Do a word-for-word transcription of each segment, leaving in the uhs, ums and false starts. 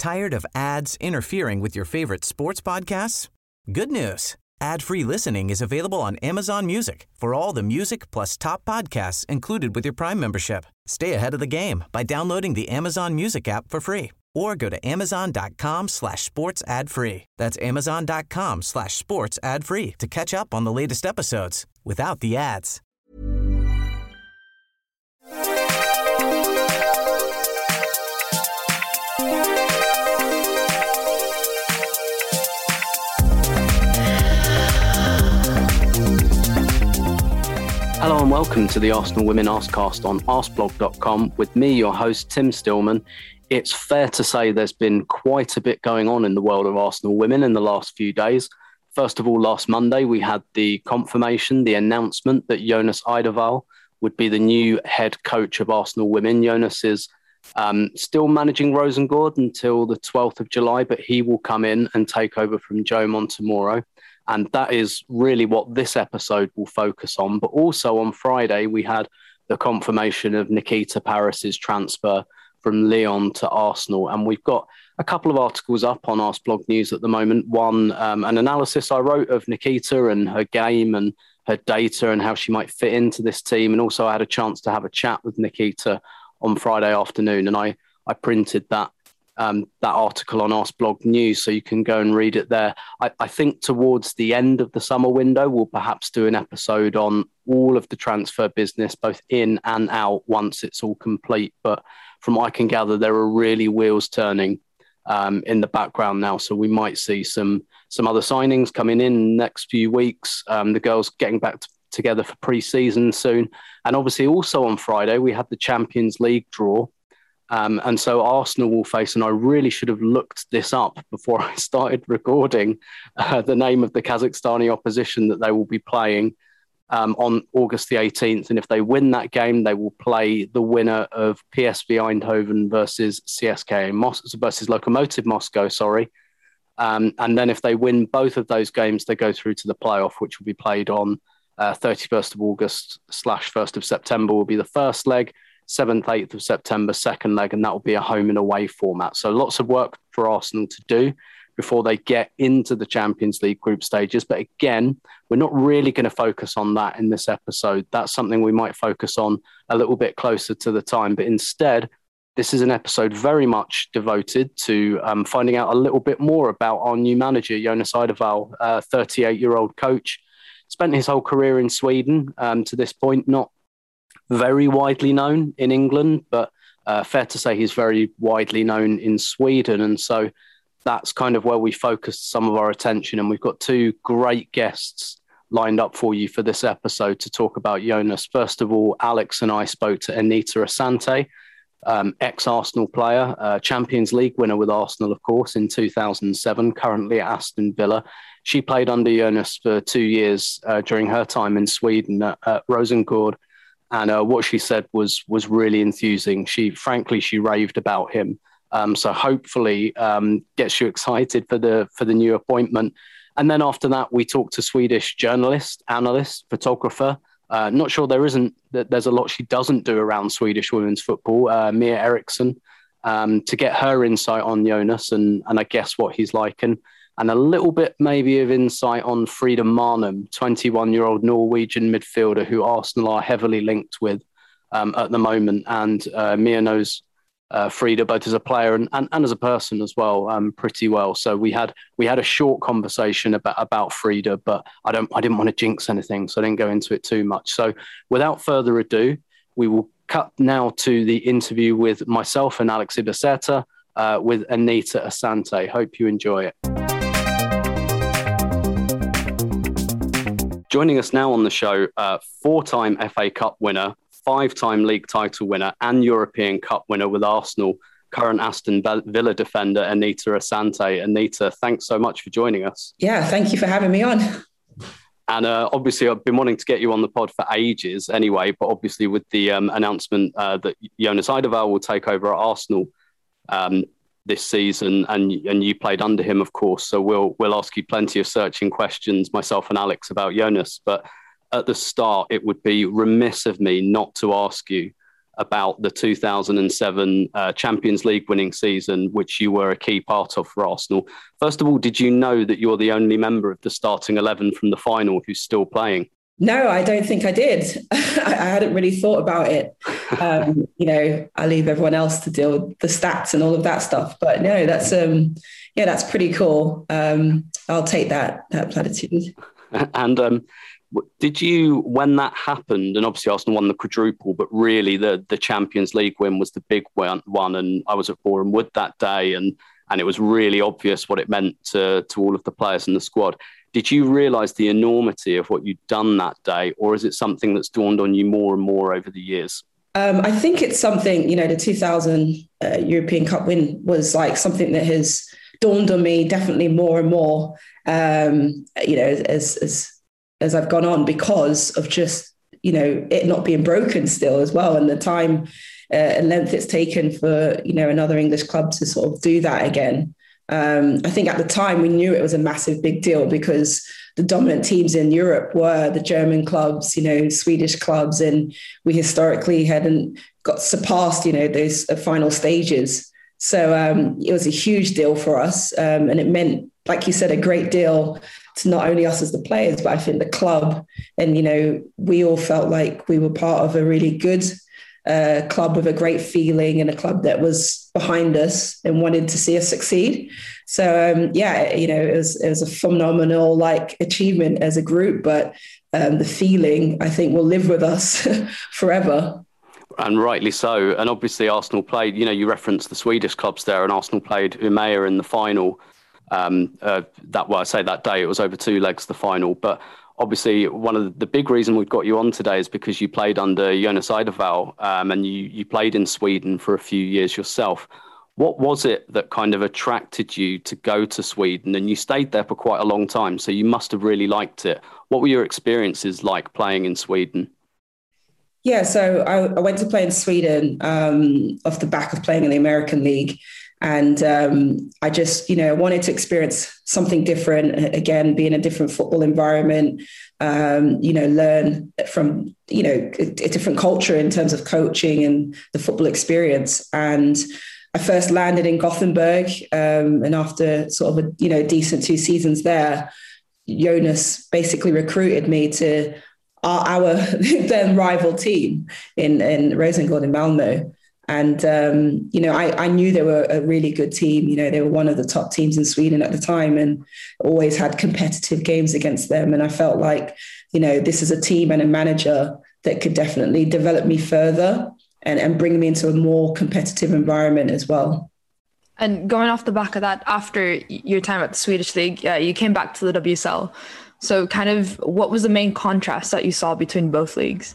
Tired of ads interfering with your favorite sports podcasts? Good news. Ad-free listening is available on Amazon Music for all the music plus top podcasts included with your Prime membership. Stay ahead of the game by downloading the Amazon Music app for free or go to amazon.com slash sports ad free. That's amazon.com slash sports ad free to catch up on the latest episodes without the ads. Hello and welcome to the Arsenal Women Arsecast on arsblog dot com with me, your host, Tim Stillman. It's fair to say there's been quite a bit going on in the world of Arsenal women in the last few days. First of all, last Monday, we had the confirmation, the announcement that Jonas Eidevall would be the new head coach of Arsenal women. Jonas is um, still managing Rosengård until the twelfth of July, but he will come in and take over from Joe Montemurro. And that is really what this episode will focus on. But also on Friday, we had the confirmation of Nikita Parris's transfer from Lyon to Arsenal. And we've got a couple of articles up on Arsblog News at the moment. One, um, an analysis I wrote of Nikita and her game and her data and how she might fit into this team. And also I had a chance to have a chat with Nikita on Friday afternoon. And I, I printed that Um, that article on Arsblog News, so you can go and read it there. I, I think towards the end of the summer window, we'll perhaps do an episode on all of the transfer business, both in and out, once it's all complete. But from what I can gather, there are really wheels turning um, in the background now. So we might see some some other signings coming in, in the next few weeks. Um, the girls getting back to, together for pre-season soon. And obviously also on Friday, we had the Champions League draw. Um, and so Arsenal will face, and I really should have looked this up before I started recording, uh, the name of the Kazakhstani opposition that they will be playing um, on August the eighteenth. And if they win that game, they will play the winner of P S V Eindhoven versus C S K A Mos- versus Lokomotiv Moscow, sorry. Um, and then if they win both of those games, they go through to the playoff, which will be played on uh, thirty-first of August slash first of September will be the first leg. seventh, eighth of September, second leg, and that will be a home and away format. So lots of work for Arsenal to do before they get into the Champions League group stages. But again, we're not really going to focus on that in this episode. That's something we might focus on a little bit closer to the time. But instead, this is an episode very much devoted to um, finding out a little bit more about our new manager, Jonas Eidevall, a thirty-eight-year-old coach. Spent his whole career in Sweden um, to this point, not very widely known in England, but uh, fair to say he's very widely known in Sweden. And so that's kind of where we focused some of our attention. And we've got two great guests lined up for you for this episode to talk about Jonas. First of all, Alex and I spoke to Anita Asante, um, ex-Arsenal player, uh, Champions League winner with Arsenal, of course, in two thousand seven, currently at Aston Villa. She played under Jonas for two years uh, during her time in Sweden at, at Rosengård. And uh, what she said was was really enthusing. She, frankly, she raved about him. Um, so hopefully um, gets you excited for the for the new appointment. And then after that, we talked to Swedish journalist, analyst, photographer. Uh, not sure there isn't that there's a lot she doesn't do around Swedish women's football. Uh, Mia Eriksson, um, to get her insight on Jonas and and I guess what he's like, and and a little bit maybe of insight on Frida Maanum, twenty-one-year-old Norwegian midfielder who Arsenal are heavily linked with um, at the moment. And uh, Mia knows uh, Frida both as a player and, and, and as a person as well, um, pretty well. So we had we had a short conversation about, about Frida, but I don't I didn't want to jinx anything, so I didn't go into it too much. So without further ado, we will cut now to the interview with myself and Alex Ibaceta uh, with Anita Asante. Hope you enjoy it. Joining us now on the show, uh, four-time F A Cup winner, five-time league title winner and European Cup winner with Arsenal, current Aston Villa defender, Anita Asante. Anita, thanks so much for joining us. Yeah, thank you for having me on. And uh, obviously, I've been wanting to get you on the pod for ages anyway, but obviously with the um, announcement uh, that Jonas Eidevall will take over at Arsenal um, this season, and and you played under him, of course. So we'll we'll ask you plenty of searching questions, myself and Alex, about Jonas. But at the start, it would be remiss of me not to ask you about the two thousand seven uh, Champions League winning season, which you were a key part of for Arsenal. First of all, did you know that you're the only member of the starting eleven from the final who's still playing? No, I don't think I did. I hadn't really thought about it. Um, you know, I leave everyone else to deal with the stats and all of that stuff. But no, that's um, yeah, that's pretty cool. Um, I'll take that that platitude. And um, did you, when that happened, and obviously Arsenal won the quadruple, but really the the Champions League win was the big one. one and I was at Boreham Wood that day, and and it was really obvious what it meant to to all of the players in the squad. Did you realise the enormity of what you'd done that day, or is it something that's dawned on you more and more over the years? Um, I think it's something, you know, the two thousand uh, European Cup win was like something that has dawned on me definitely more and more, um, you know, as, as, as I've gone on, because of just, you know, it not being broken still as well. And the time uh, and length it's taken for, you know, another English club to sort of do that again. Um, I think at the time we knew it was a massive big deal because the dominant teams in Europe were the German clubs, you know, Swedish clubs, and we historically hadn't got surpassed, you know, those uh, final stages. So um, it was a huge deal for us. Um, and it meant, like you said, a great deal to not only us as the players, but I think the club. And, you know, we all felt like we were part of a really good uh, club with a great feeling, and a club that was behind us and wanted to see us succeed. So, um, yeah, you know, it was, it was a phenomenal like achievement as a group, but um, the feeling, I think, will live with us forever. And rightly so. And obviously Arsenal played, you know, you referenced the Swedish clubs there, and Arsenal played Umeå in the final. Um, uh, that well, I say that day, it was over two legs, the final. But obviously one of the, the big reason we've got you on today is because you played under Jonas Eidevall, um, and you, you played in Sweden for a few years yourself. What was it that kind of attracted you to go to Sweden? And you stayed there for quite a long time, so you must have really liked it. What were your experiences like playing in Sweden? Yeah, so I, I went to play in Sweden um, off the back of playing in the American League. And um, I just, you know, wanted to experience something different, again, be in a different football environment, um, you know, learn from, you know, a, a different culture in terms of coaching and the football experience. And I first landed in Gothenburg, um, and after sort of a, you know, decent two seasons there, Jonas basically recruited me to our, our then rival team in, in Rosengård in Malmö. And, um, you know, I, I knew they were a really good team. You know, they were one of the top teams in Sweden at the time, and always had competitive games against them. And I felt like, you know, this is a team and a manager that could definitely develop me further and, and bring me into a more competitive environment as well. And going off the back of that, after your time at the Swedish League, uh, you came back to the W S L. So kind of what was the main contrast that you saw between both leagues?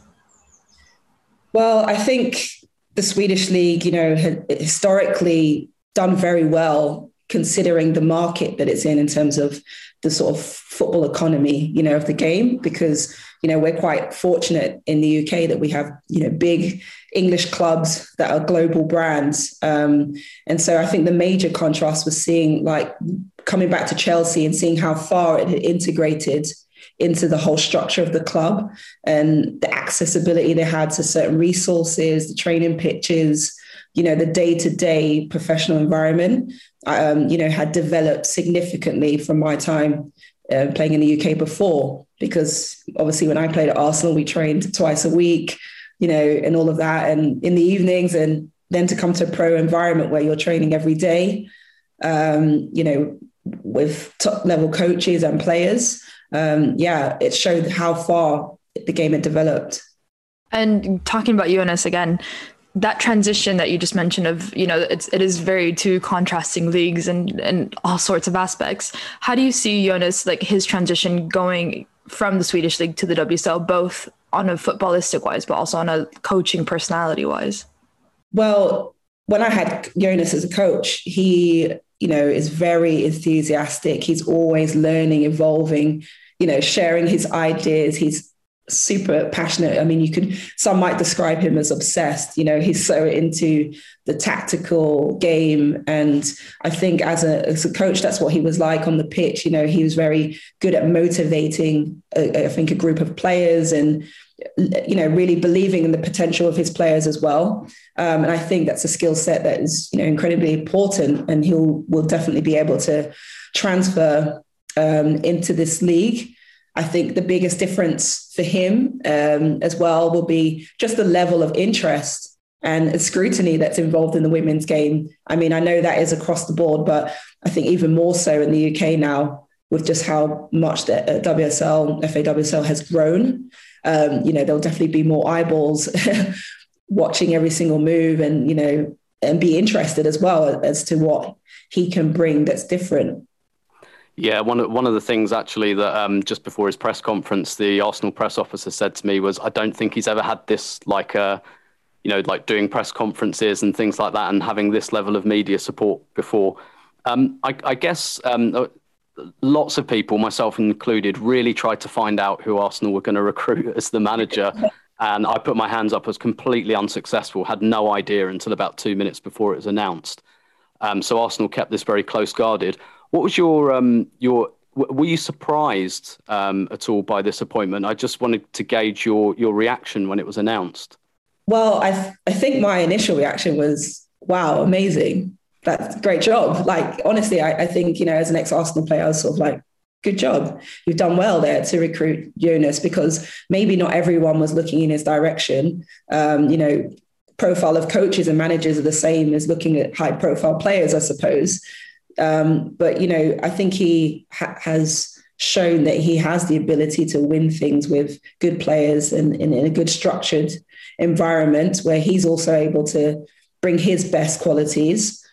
Well, I think the Swedish League, you know, had historically done very well considering the market that it's in, in terms of the sort of football economy, you know, of the game, because, you know, we're quite fortunate in the U K that we have, you know, big English clubs that are global brands. Um, and so I think the major contrast was seeing, like, coming back to Chelsea and seeing how far it had integrated into the whole structure of the club and the accessibility they had to certain resources, the training pitches, you know, the day-to-day professional environment, um, you know, had developed significantly from my time uh, playing in the U K before. Because obviously when I played at Arsenal, we trained twice a week, you know, and all of that, and in the evenings, and then to come to a pro environment where you're training every day, um, you know, with top level coaches and players. Um, yeah, it showed how far the game had developed. And talking about Jonas again, that transition that you just mentioned of, you know, it's, it is very two contrasting leagues and, and all sorts of aspects. How do you see Jonas, like his transition going from the Swedish League to the W S L, both on a footballistic wise, but also on a coaching personality wise? Well, when I had Jonas as a coach, he, you know, is very enthusiastic. He's always learning, evolving, you know, sharing his ideas. He's super passionate. I mean, you could, some might describe him as obsessed. You know, he's so into the tactical game. And I think as a, as a coach, that's what he was like on the pitch. You know, he was very good at motivating, uh, I think, a group of players and, you know, really believing in the potential of his players as well. Um, and I think that's a skill set that is, you know, incredibly important, and he'll will definitely be able to transfer um, into this league. I think the biggest difference for him um, as well will be just the level of interest and scrutiny that's involved in the women's game. I mean, I know that is across the board, but I think even more so in the U K now, with just how much the W S L, F A W S L has grown. Um, you know, there'll definitely be more eyeballs watching every single move, and, you know, and be interested as well as to what he can bring that's different. Yeah, one of, one of the things actually that um, just before his press conference, the Arsenal press officer said to me was, I don't think he's ever had this, like, uh, you know, like doing press conferences and things like that and having this level of media support before. Um, I, I guess um, lots of people, myself included, really tried to find out who Arsenal were going to recruit as the manager. And I put my hands up, was completely unsuccessful, had no idea until about two minutes before it was announced. Um, so Arsenal kept this very close guarded. What was your, um, your, were you surprised um, at all by this appointment? I just wanted to gauge your, your reaction when it was announced. Well, I, th- I think my initial reaction was, wow, amazing. That's a great job. Like, honestly, I, I think, you know, as an ex-Arsenal player, I was sort of like, good job. You've done well there to recruit Jonas, because maybe not everyone was looking in his direction. Um, you know, profile of coaches and managers are the same as looking at high profile players, I suppose. Um, but, you know, I think he ha- has shown that he has the ability to win things with good players and, and in a good structured environment where he's also able to bring his best qualities.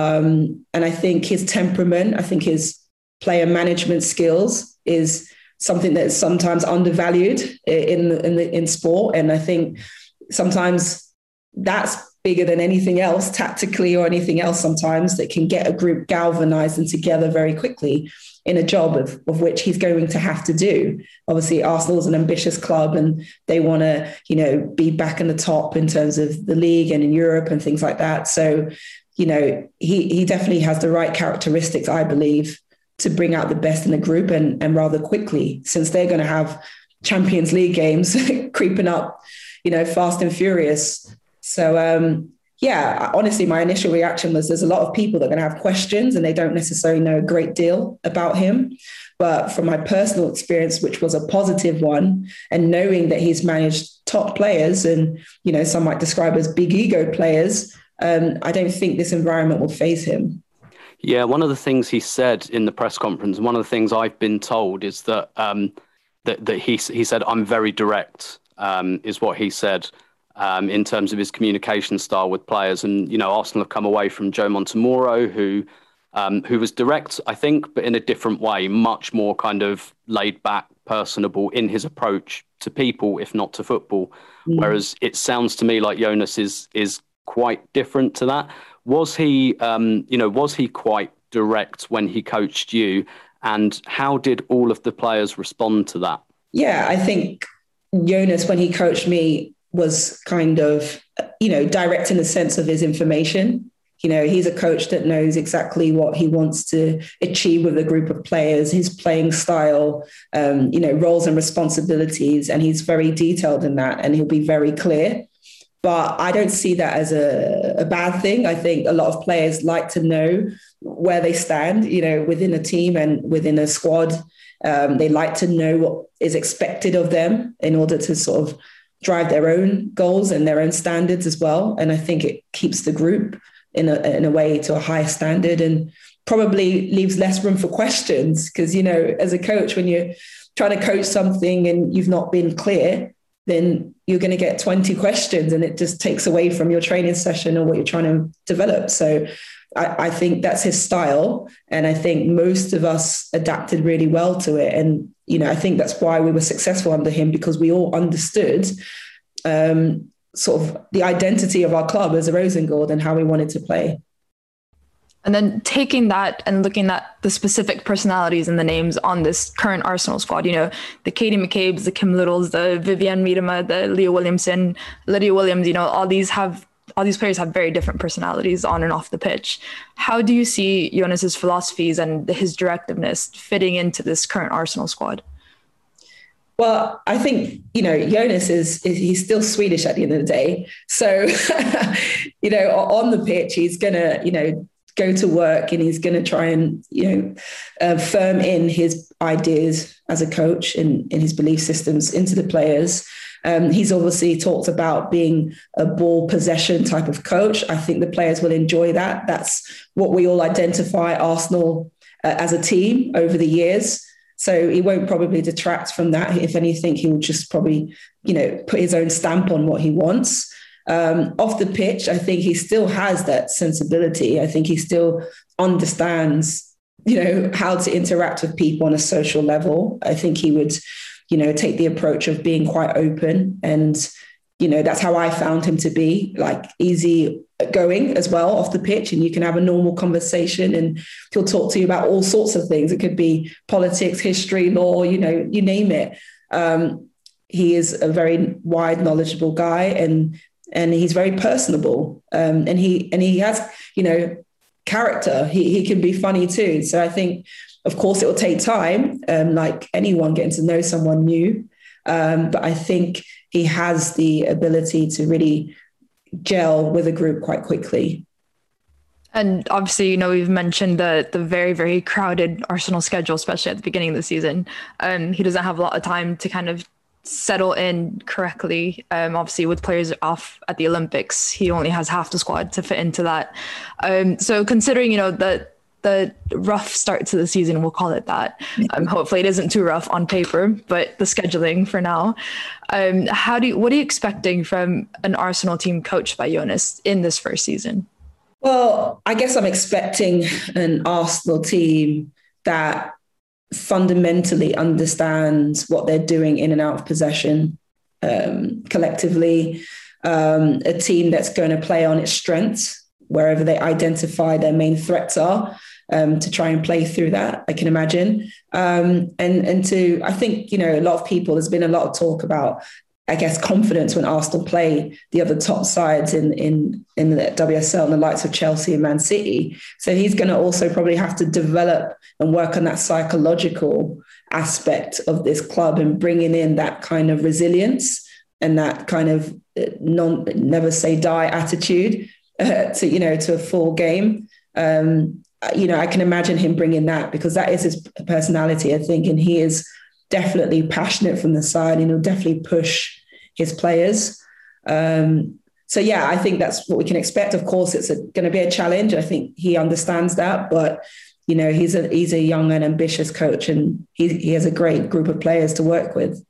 Um, and I think his temperament, I think his player management skills is something that is sometimes undervalued in, in, the, in sport. And I think sometimes that's bigger than anything else, tactically or anything else sometimes, that can get a group galvanized and together very quickly in a job of, of which he's going to have to do. Obviously, Arsenal is an ambitious club and they want to, you know, be back in the top in terms of the league and in Europe and things like that. So, you know, he he definitely has the right characteristics, I believe, to bring out the best in the group, and, and rather quickly, since they're going to have Champions League games creeping up, you know, fast and furious. So, um, yeah, honestly, my initial reaction was there's a lot of people that are going to have questions and they don't necessarily know a great deal about him. But from my personal experience, which was a positive one, and knowing that he's managed top players and, you know, some might describe as big ego players, um, I don't think this environment will faze him. Yeah, one of the things he said in the press conference, and one of the things I've been told, is that um, that, that he he said, I'm very direct, um, is what he said. Um, in terms of his communication style with players. And, you know, Arsenal have come away from Joe Montemurro, who um, who was direct, I think, but in a different way, much more kind of laid back, personable in his approach to people, if not to football. Mm. Whereas it sounds to me like Jonas is is quite different to that. Was he, um, you know, was he quite direct when he coached you? And how did all of the players respond to that? Yeah, I think Jonas, when he coached me, was kind of, you know, direct in the sense of his information. You know, he's a coach that knows exactly what he wants to achieve with a group of players, his playing style, um, you know, roles and responsibilities. And he's very detailed in that, and he'll be very clear. But I don't see that as a, a bad thing. I think a lot of players like to know where they stand, you know, within a team and within a squad. Um, they like to know what is expected of them in order to sort of drive their own goals and their own standards as well. And I think it keeps the group in a, in a way to a higher standard, and probably leaves less room for questions. Because, you know, as a coach, when you're trying to coach something and you've not been clear, then you're going to get twenty questions, and it just takes away from your training session or what you're trying to develop. So I, I think that's his style. And I think most of us adapted really well to it. And, you know, I think that's why we were successful under him, because we all understood um, sort of the identity of our club as a Rosengård and how we wanted to play. And then taking that and looking at the specific personalities and the names on this current Arsenal squad, you know, the Katie McCabe's, the Kim Littles, the Vivian Miedema, the Leah Williamson, Lydia Williams, you know, all these have all these players have very different personalities on and off the pitch. How do you see Jonas's philosophies and his directiveness fitting into this current Arsenal squad? Well, I think, you know, Jonas is, is he's still Swedish at the end of the day. So, you know, on the pitch, he's going to, you know, go to work and he's going to try and, you know, uh, firm in his ideas as a coach and in his belief systems into the players. Um, he's obviously talked about being a ball possession type of coach. I think the players will enjoy that. That's what we all identify Arsenal uh, as a team over the years. So he won't probably detract from that. If anything, he will just probably, you know, put his own stamp on what he wants. Um, off the pitch, I think he still has that sensibility. I think he still understands, you know, how to interact with people on a social level. I think he would, you know, take the approach of being quite open. And, you know, that's how I found him to be, like easy going as well off the pitch. And you can have a normal conversation and he'll talk to you about all sorts of things. It could be politics, history, law, you know, you name it. Um, he is a very wide, knowledgeable guy, and and he's very personable. Um, and he and he has, you know, character. He he can be funny too. So I think, of course, it will take time, um, like anyone getting to know someone new. Um, but I think he has the ability to really gel with a group quite quickly. And obviously, you know, we've mentioned the the very, very crowded Arsenal schedule, especially at the beginning of the season. Um, he doesn't have a lot of time to kind of settle in correctly. Um, obviously, with players off at the Olympics, he only has half the squad to fit into that. Um, so considering, you know, the the rough start to the season, we'll call it that. Um, hopefully it isn't too rough on paper, but the scheduling for now. Um, how do you, what are you expecting from an Arsenal team coached by Jonas in this first season? Well, I guess I'm expecting an Arsenal team that fundamentally understands what they're doing in and out of possession um, collectively. Um, a team that's going to play on its strengths, wherever they identify their main threats are, um, to try and play through that, I can imagine. Um, and, and to, I think, you know, a lot of people, there's been a lot of talk about, I guess, confidence when Arsenal play the other top sides in, in, in the W S L and the likes of Chelsea and Man City. So he's going to also probably have to develop and work on that psychological aspect of this club and bringing in that kind of resilience and that kind of non, never say die attitude uh, to, you know, to a full game. Um, you know, I can imagine him bringing that because that is his personality, I think, and he is definitely passionate from the side and he'll definitely push his players. Um, so, yeah, I think that's what we can expect. Of course, it's going to be a challenge. I think he understands that, but, you know, he's a, he's a young and ambitious coach and he, he has a great group of players to work with.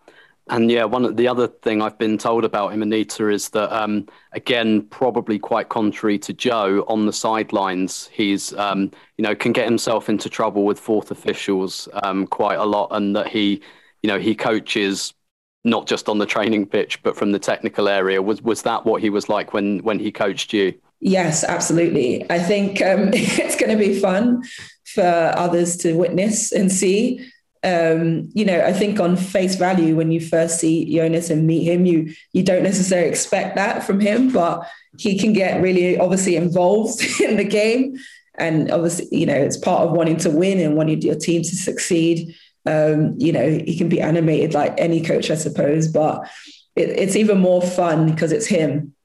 And yeah, one of the other thing I've been told about him, Anita, is that, um, again, probably quite contrary to Joe, on the sidelines, he's, um, you know, can get himself into trouble with fourth officials um, quite a lot, and that he, you know, he coaches not just on the training pitch, but from the technical area. Was was that what he was like when when he coached you? Yes, absolutely. I think um, it's going to be fun for others to witness and see. Um, you know, I think on face value, when you first see Jonas and meet him, you you don't necessarily expect that from him, but he can get really obviously involved in the game. And obviously, you know, it's part of wanting to win and wanting your team to succeed. Um, you know, he can be animated like any coach, I suppose, but it, it's even more fun because it's him.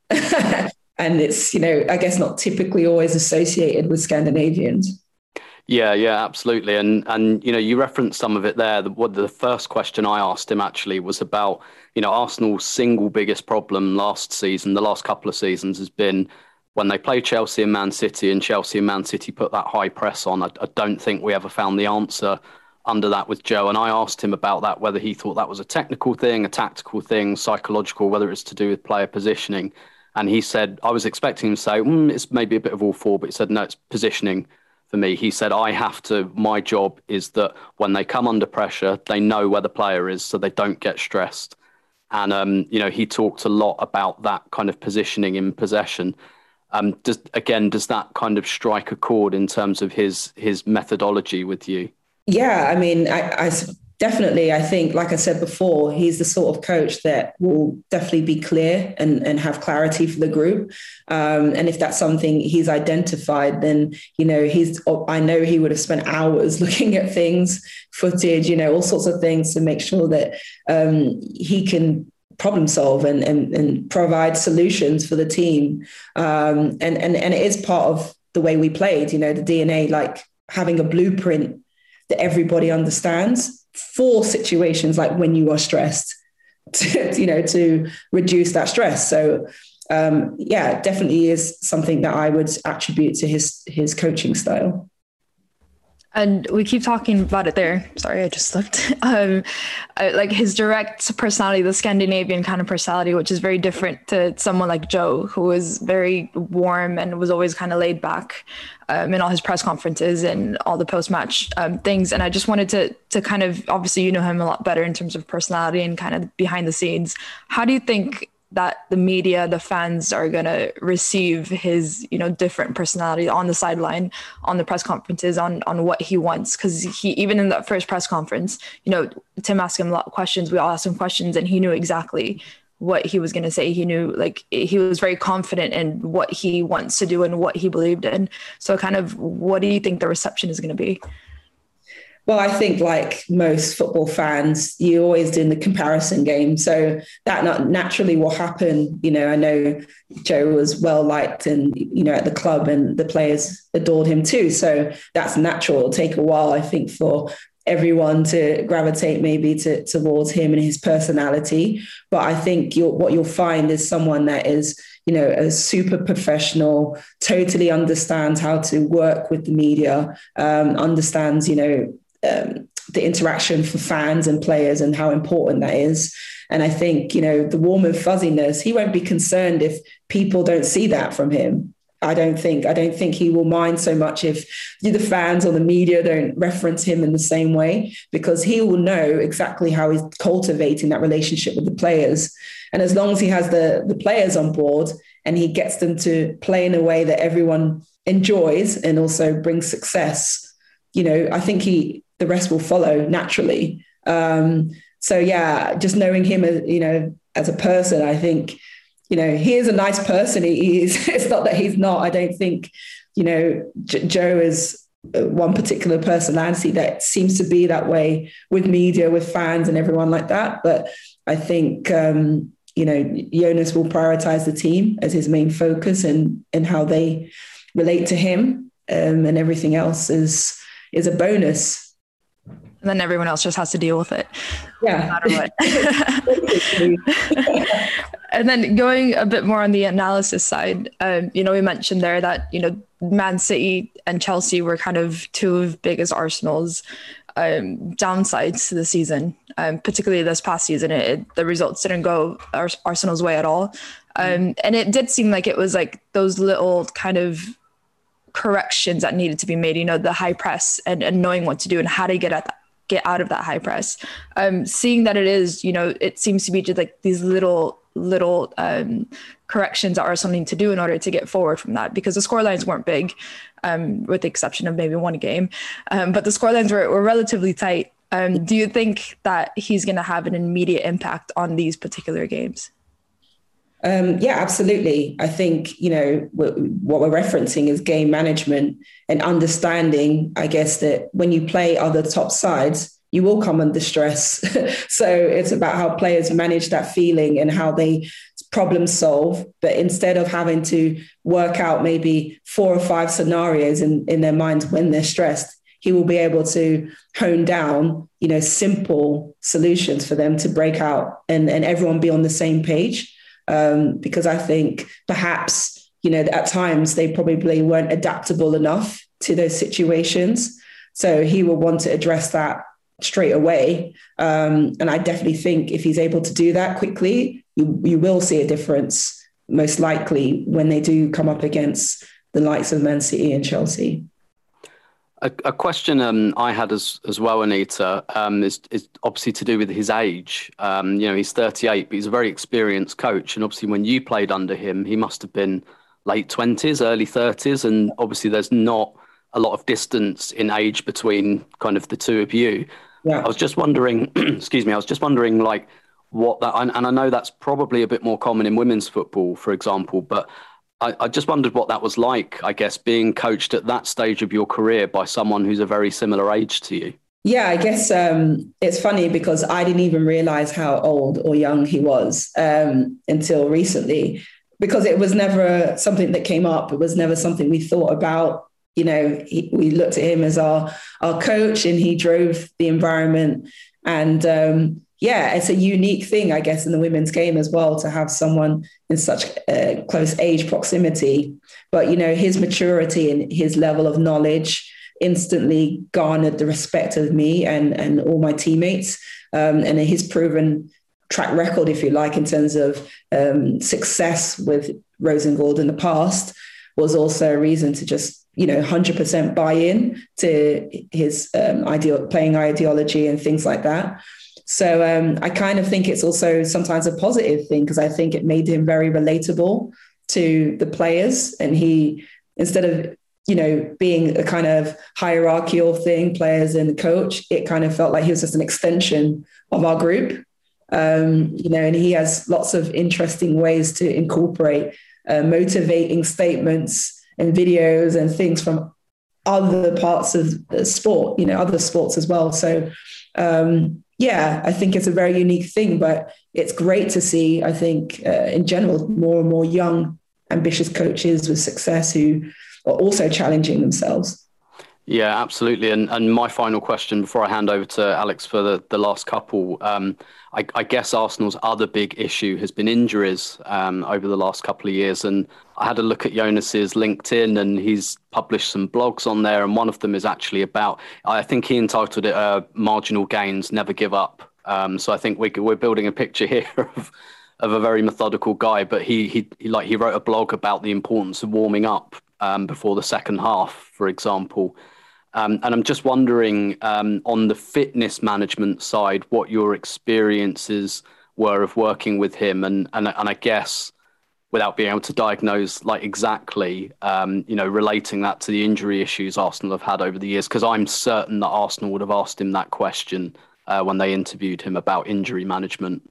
And it's, you know, I guess not typically always associated with Scandinavians. Yeah, yeah, absolutely. And, and you know, you referenced some of it there. The, what the first question I asked him actually was about, you know, Arsenal's single biggest problem last season, the last couple of seasons, has been when they play Chelsea and Man City, and Chelsea and Man City put that high press on. I, I don't think we ever found the answer under that with Joe. And I asked him about that, whether he thought that was a technical thing, a tactical thing, psychological, whether it's to do with player positioning. And he said, I was expecting him to say, mm, it's maybe a bit of all four, but he said, no, it's positioning. For me, he said, I have to, my job is that when they come under pressure, they know where the player is so they don't get stressed. And, um, you know, he talked a lot about that kind of positioning in possession. Um, does, again, does that kind of strike a chord in terms of his his methodology with you? Yeah, I mean, I, I definitely, I think, like I said before, he's the sort of coach that will definitely be clear and, and have clarity for the group. Um, and if that's something he's identified, then, you know, he's, I know he would have spent hours looking at things, footage, you know, all sorts of things to make sure that um, he can problem solve and, and, and provide solutions for the team. Um, and, and, and it is part of the way we played, you know, the D N A, like having a blueprint that everybody understands for situations like when you are stressed, to, you know, to reduce that stress. So um, yeah, it definitely is something that I would attribute to his, his coaching style. And we keep talking about it there. Sorry, I just looked. Um, uh, like his direct personality, the Scandinavian kind of personality, which is very different to someone like Joe, who was very warm and was always kind of laid back um, in all his press conferences and all the post-match um, things. And I just wanted to to kind of, obviously, you know him a lot better in terms of personality and kind of behind the scenes. How do you think that the media, the fans are going to receive his, you know, different personality on the sideline, on the press conferences, on, on what he wants? Because he, even in that first press conference, you know, Tim asked him a lot of questions. We all asked him questions and he knew exactly what he was going to say. He knew, like, he was very confident in what he wants to do and what he believed in. So kind of, what do you think the reception is going to be? Well, I think like most football fans, you're always doing the comparison game. So that not naturally will happen. You know, I know Joe was well liked and, you know, at the club and the players adored him too. So that's natural. It'll take a while, I think, for everyone to gravitate maybe to, towards him and his personality. But I think you'll, what you'll find is someone that is, you know, a super professional, totally understands how to work with the media, um, understands, you know, Um, the interaction for fans and players and how important that is. And I think, you know, the warm and fuzziness, he won't be concerned if people don't see that from him. I don't think, I don't think he will mind so much if the fans or the media don't reference him in the same way, because he will know exactly how he's cultivating that relationship with the players. And as long as he has the, the players on board and he gets them to play in a way that everyone enjoys and also brings success, you know, I think he, the rest will follow naturally. Um, so yeah, just knowing him as, you know, as a person, I think, you know, he is a nice person. He is, it's not that he's not. I don't think, you know, J- Joe is one particular personality that seems to be that way with media, with fans and everyone like that. But I think, um, you know, Jonas will prioritize the team as his main focus and, and how they relate to him, um, and everything else is, is a bonus. And then everyone else just has to deal with it. Yeah. No matter what. And then going a bit more on the analysis side, um, you know, we mentioned there that, you know, Man City and Chelsea were kind of two of biggest Arsenal's um, downsides to the season, um, particularly this past season. It, it, the results didn't go Arsenal's way at all. Um, and it did seem like it was like those little kind of corrections that needed to be made, you know, the high press and, and knowing what to do and how to get at that, get out of that high press. Um, seeing that it is, you know, it seems to be just like these little, little um, corrections that Arsenal need to do in order to get forward from that, because the scorelines weren't big, um, with the exception of maybe one game. Um, but the scorelines were, were relatively tight. Um, do you think that he's going to have an immediate impact on these particular games? Um, yeah, absolutely. I think, you know, what, what we're referencing is game management and understanding, I guess, that when you play other top sides, you will come under stress. So it's about how players manage that feeling and how they problem solve. But instead of having to work out maybe four or five scenarios in, in their minds when they're stressed, he will be able to hone down, you know, simple solutions for them to break out and, and everyone be on the same page. Um, because I think perhaps, you know, at times they probably weren't adaptable enough to those situations. So he will want to address that straight away. Um, and I definitely think if he's able to do that quickly, you, you will see a difference, most likely, when they do come up against the likes of Man City and Chelsea. A, a question um, I had as as well, Anita, um, is, is obviously to do with his age. Um, you know, he's thirty-eight, but he's a very experienced coach. And obviously when you played under him, he must have been late twenties, early thirties, and obviously there's not a lot of distance in age between kind of the two of you. Yeah. I was just wondering, excuse me, I was just wondering like what that, and, and I know that's probably a bit more common in women's football, for example, but I, I just wondered what that was like, I guess, being coached at that stage of your career by someone who's a very similar age to you. Yeah, I guess um, it's funny because I didn't even realize how old or young he was um, until recently, because it was never something that came up. It was never something we thought about. You know, he, we looked at him as our, our coach and he drove the environment. And um, yeah, it's a unique thing, I guess, in the women's game as well, to have someone in such a close age proximity. But, you know, his maturity and his level of knowledge instantly garnered the respect of me and, and all my teammates. Um, and his proven track record, if you like, in terms of um, success with Rosengård in the past was also a reason to just, you know, one hundred percent buy in to his um, ideal playing ideology and things like that. So um, I kind of think it's also sometimes a positive thing, because I think it made him very relatable to the players. And he, instead of, you know, being a kind of hierarchical thing, players and the coach, it kind of felt like he was just an extension of our group. Um, you know, and he has lots of interesting ways to incorporate uh, motivating statements and videos and things from other parts of the sport, you know, other sports as well. So, um, yeah, I think it's a very unique thing, but it's great to see, I think, uh, in general, more and more young, ambitious coaches with success who are also challenging themselves. Yeah, absolutely. And and my final question before I hand over to Alex for the, the last couple, um, I, I guess Arsenal's other big issue has been injuries um, over the last couple of years. And I had a look at Jonas's LinkedIn and he's published some blogs on there. And one of them is actually about, I think he entitled it uh, Marginal Gains, Never Give Up. Um, so I think we, we're building a picture here of of a very methodical guy. But he, he, he like he wrote a blog about the importance of warming up um, before the second half, for example. Um, and I'm just wondering, um, on the fitness management side, what your experiences were of working with him. And, and, and I guess, without being able to diagnose like exactly, um, you know, relating that to the injury issues Arsenal have had over the years, because I'm certain that Arsenal would have asked him that question uh, when they interviewed him about injury management.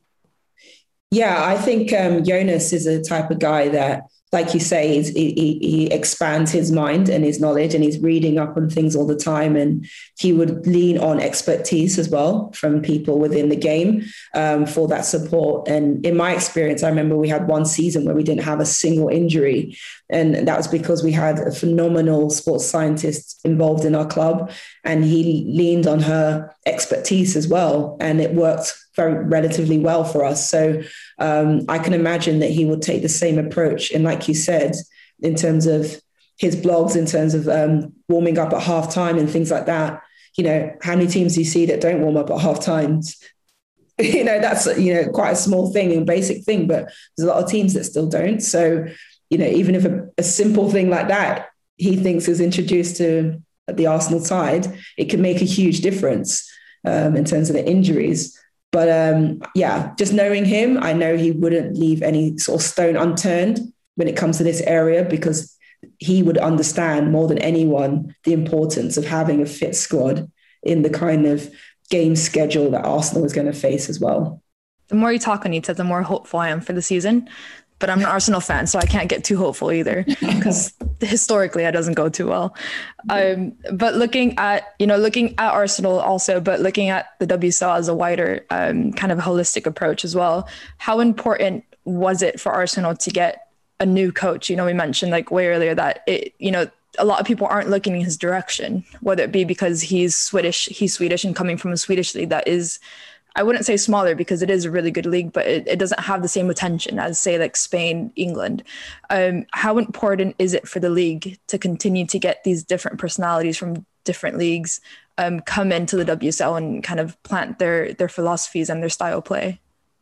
Yeah, I think um, Jonas is a type of guy that, like you say, he's, he, he expands his mind and his knowledge, and he's reading up on things all the time. And he would lean on expertise as well from people within the game um, for that support. And in my experience, I remember we had one season where we didn't have a single injury. And that was because we had a phenomenal sports scientist involved in our club, and he leaned on her expertise as well. And it worked very relatively well for us. So um, I can imagine that he would take the same approach. And like you said, in terms of his blogs, in terms of um, warming up at halftime and things like that, you know, how many teams do you see that don't warm up at half times? You know, that's, you know, quite a small thing and basic thing, but there's a lot of teams that still don't. So, you know, even if a, a simple thing like that, he thinks is introduced to the Arsenal side, it can make a huge difference um, in terms of the injuries. But um, yeah, just knowing him, I know he wouldn't leave any sort of stone unturned when it comes to this area, because he would understand more than anyone the importance of having a fit squad in the kind of game schedule that Arsenal is going to face as well. The more you talk, Anita, the more hopeful I am for the season. But I'm an Arsenal fan, so I can't get too hopeful either, because historically it doesn't go too well. Um, but looking at, you know, looking at Arsenal also, but looking at the W S L as a wider um, kind of holistic approach as well, how important was it for Arsenal to get a new coach? You know, we mentioned like way earlier that it, you know, a lot of people aren't looking in his direction, whether it be because he's Swedish, he's Swedish and coming from a Swedish league that is, I wouldn't say smaller because it is a really good league, but it, it doesn't have the same attention as, say, like Spain, England. Um, how important is it for the league to continue to get these different personalities from different leagues um, come into the W S L and kind of plant their their philosophies and their style of play?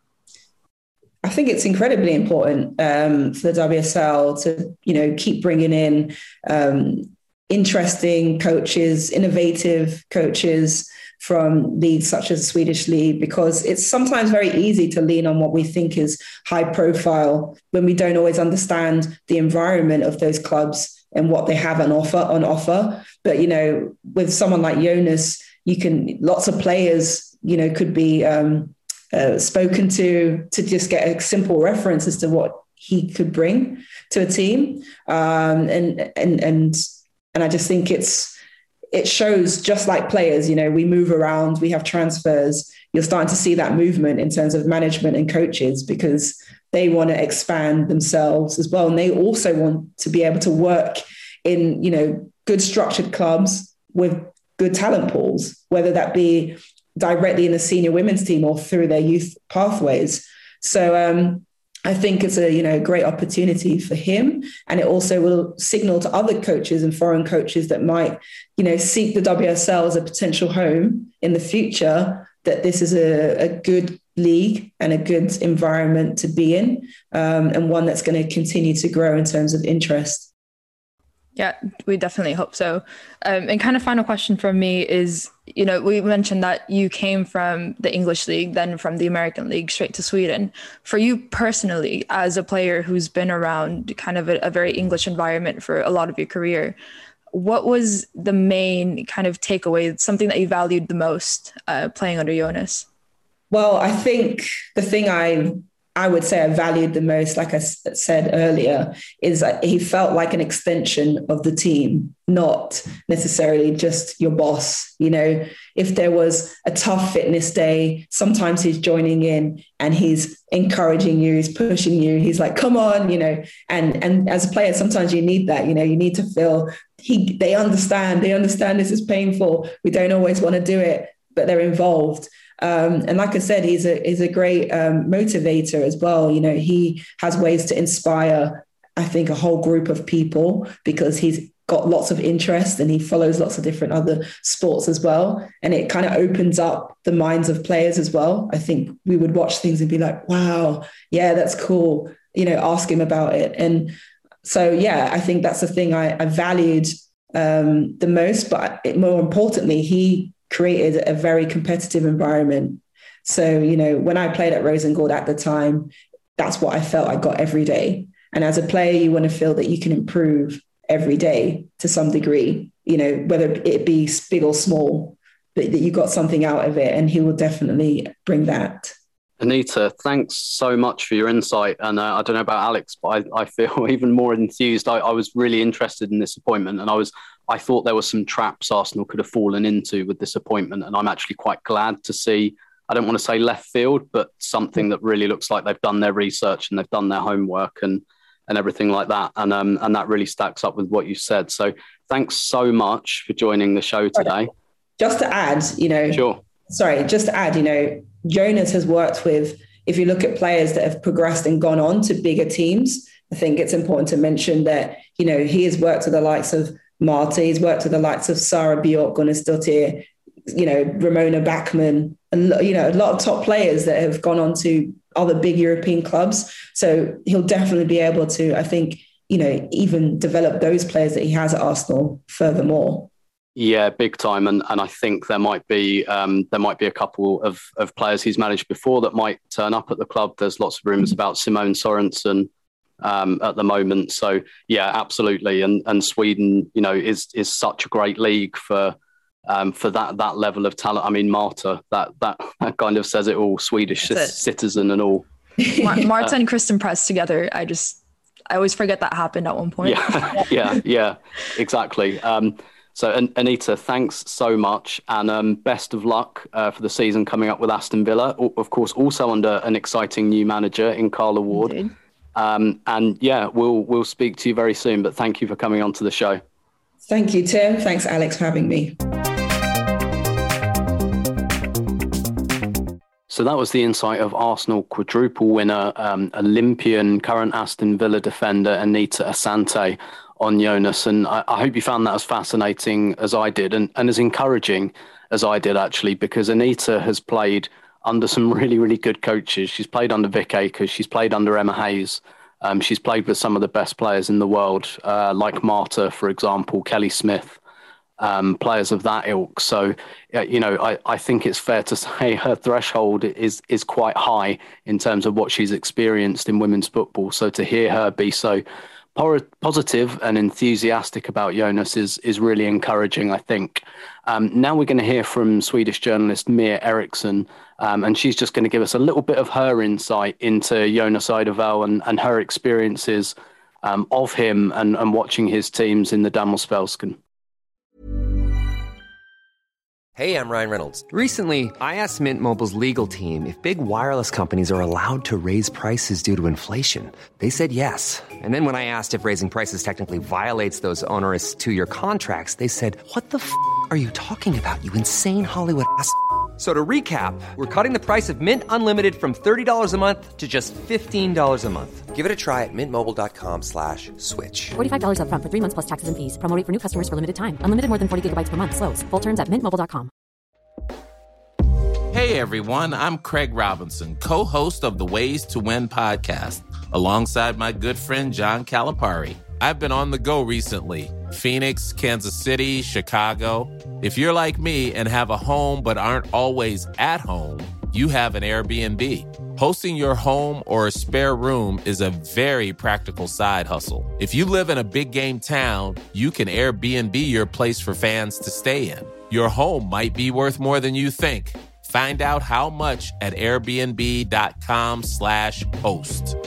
I think it's incredibly important um, for the W S L to, you know, keep bringing in um, interesting coaches, innovative coaches from leagues such as the Swedish league, because it's sometimes very easy to lean on what we think is high profile when we don't always understand the environment of those clubs and what they have on offer on offer. But, you know, with someone like Jonas, you can, lots of players, you know, could be um, uh, spoken to to just get a simple reference as to what he could bring to a team. Um, and, and, and, and I just think it's, it shows, just like players, you know, we move around, we have transfers. You're starting to see that movement in terms of management and coaches, because they want to expand themselves as well. And they also want to be able to work in, you know, good structured clubs with good talent pools, whether that be directly in the senior women's team or through their youth pathways. So um, I think it's a, you know, great opportunity for him. And it also will signal to other coaches and foreign coaches that might, you know, seek the W S L as a potential home in the future, that this is a, a good league and a good environment to be in, um, and one that's going to continue to grow in terms of interest. Yeah, we definitely hope so. Um, and kind of final question from me is, you know, we mentioned that you came from the English league, then from the American league straight to Sweden. For you personally, as a player who's been around kind of a, a very English environment for a lot of your career, what was the main kind of takeaway, something that you valued the most uh, playing under Jonas? Well, I think the thing I I would say I valued the most, like I said earlier, is that he felt like an extension of the team, not necessarily just your boss. You know, if there was a tough fitness day, sometimes he's joining in and he's encouraging you, he's pushing you, he's like, come on, you know, and, and as a player, sometimes you need that, you know, you need to feel he, they understand, they understand this is painful. We don't always want to do it, but they're involved. Um, and like I said, he's a he's a great um, motivator as well. You know, he has ways to inspire, I think, a whole group of people, because he's got lots of interest and he follows lots of different other sports as well. And it kind of opens up the minds of players as well. I think we would watch things and be like, wow, yeah, that's cool. You know, ask him about it. And so, yeah, I think that's the thing I, I valued um, the most. But it, more importantly, he created a very competitive environment. So, you know, when I played at Rosengård at the time, that's what I felt I got every day. And as a player, you want to feel that you can improve every day to some degree, you know, whether it be big or small, but that you got something out of it. And he will definitely bring that. Anita, thanks so much for your insight. And uh, I don't know about Alex, but I, I feel even more enthused. I, I was really interested in this appointment, and I was I thought there were some traps Arsenal could have fallen into with this appointment. And I'm actually quite glad to see, I don't want to say left field, but something that really looks like they've done their research and they've done their homework and and everything like that. And um, and that really stacks up with what you said. So thanks so much for joining the show today. Just to add, you know, sure. Sorry, just to add, you know, Jonas has worked with, if you look at players that have progressed and gone on to bigger teams, I think it's important to mention that, you know, he has worked with the likes of Marta, he's worked with the likes of Sarah Bjork, Gunnarsdottir, you know, Ramona Bachmann, and, you know, a lot of top players that have gone on to other big European clubs. So he'll definitely be able to, I think, you know, even develop those players that he has at Arsenal furthermore. Yeah, big time, and and I think there might be um, there might be a couple of of players he's managed before that might turn up at the club. There's lots of rumours about Simone Sorensen um, at the moment. So yeah, absolutely, and and Sweden, you know, is is such a great league for um, for that that level of talent. I mean, Marta, that that, that kind of says it all. Swedish c- citizen and all. Mar- Marta and Kristen Press together. I just I always forget that happened at one point. Yeah, yeah, yeah, exactly. Um, So, Anita, thanks so much, and um, best of luck uh, for the season coming up with Aston Villa. Of course, also under an exciting new manager in Carla Ward. Um, and yeah, we'll we'll speak to you very soon. But thank you for coming on to the show. Thank you, Tim. Thanks, Alex, for having me. So that was the insight of Arsenal quadruple winner, um, Olympian, current Aston Villa defender Anita Asante on Jonas. And I, I hope you found that as fascinating as I did, and, and as encouraging as I did, actually, because Anita has played under some really, really good coaches. She's played under Vic Akers. She's played under Emma Hayes. Um, she's played with some of the best players in the world, uh, like Marta, for example, Kelly Smith. um, players of that ilk. So, uh, you know, I, I think it's fair to say her threshold is is quite high in terms of what she's experienced in women's football. So to hear her be so positive and enthusiastic about Jonas is is really encouraging, I think. Um, now we're going to hear from Swedish journalist Mia Eriksson, um, and she's just going to give us a little bit of her insight into Jonas Eidevall and, and her experiences um, of him and, and watching his teams in the Damallsvenskan. Hey, I'm Ryan Reynolds. Recently, I asked Mint Mobile's legal team if big wireless companies are allowed to raise prices due to inflation. They said yes. And then when I asked if raising prices technically violates those onerous two-year contracts, they said, what the f*** are you talking about, you insane Hollywood ass f- So to recap, we're cutting the price of Mint Unlimited from thirty dollars a month to just fifteen dollars a month. Give it a try at mintmobile.com slash switch. forty-five dollars up front for three months plus taxes and fees. Promo rate for new customers for limited time. Unlimited more than forty gigabytes per month. Slows full terms at mint mobile dot com. Hey everyone, I'm Craig Robinson, co-host of the Ways to Win podcast, alongside my good friend John Calipari. I've been on the go recently. Phoenix, Kansas City, Chicago. If you're like me and have a home but aren't always at home, you have an Airbnb. Hosting your home or a spare room is a very practical side hustle. If you live in a big game town, you can Airbnb your place for fans to stay in. Your home might be worth more than you think. Find out how much at airbnb.com slash host.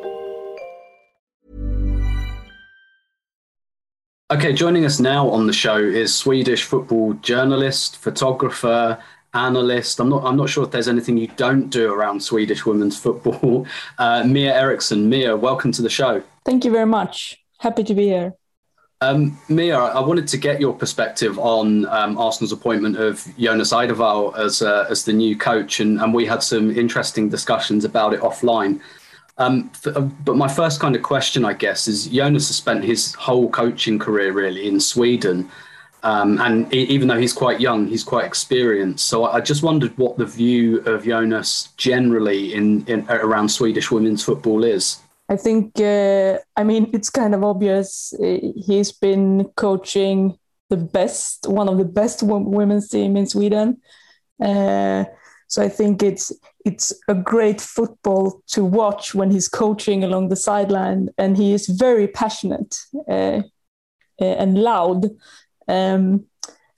Okay, joining us now on the show is Swedish football journalist, photographer, analyst. I'm not I'm not sure if there's anything you don't do around Swedish women's football. Uh, Mia Eriksson. Mia, welcome to the show. Thank you very much. Happy to be here. Um, Mia, I wanted to get your perspective on um, Arsenal's appointment of Jonas Eidevall as uh, as the new coach, and, and we had some interesting discussions about it offline. Um, but my first kind of question, I guess, is Jonas has spent his whole coaching career really in Sweden. Um, and even though he's quite young, he's quite experienced. So I just wondered what the view of Jonas generally in, in around Swedish women's football is. I think, uh, I mean, it's kind of obvious. He's been coaching the best, one of the best women's team in Sweden. Uh, so I think it's it's a great football to watch when he's coaching along the sideline, and he is very passionate uh, and loud. Um,